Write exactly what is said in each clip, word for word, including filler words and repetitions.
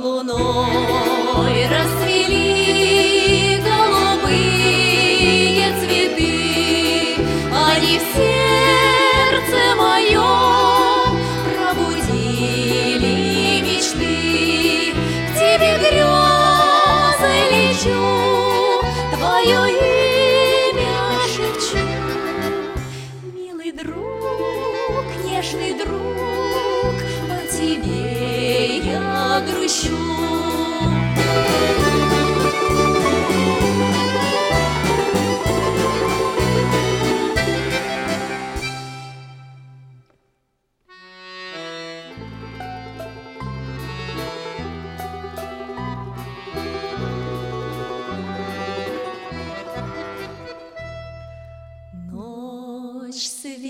луной расцвели голубые цветы, они в сердце моем пробудили мечты. К тебе грезы лечу, твое имя шепчу. Милый друг, нежный друг, по тебе я грущу. Ночь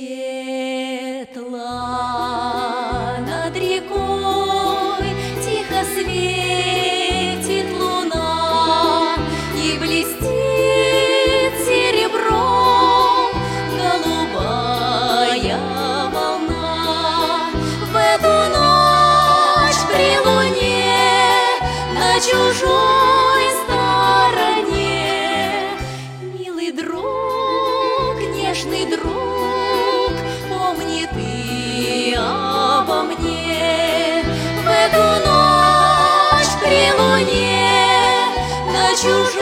светла над рекой, тихо светит луна и блестит серебром голубая волна. В эту ночь при луне на чужой стороне, милый друг, нежный друг, помни ты обо мне. В эту ночь при луне на чужой